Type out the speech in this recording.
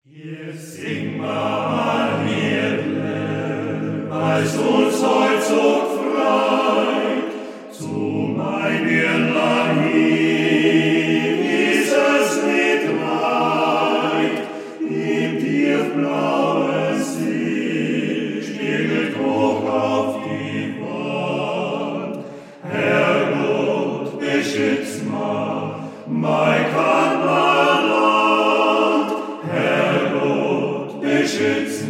Hier sing mal Hirle, als uns heut so freit, zu mein Irrlein hin, ist es nicht weit, im tiefblauen See, spiegelt hoch auf die Wand. Herrgott, beschütz mal, mein Kanterland, Herrgott, beschütz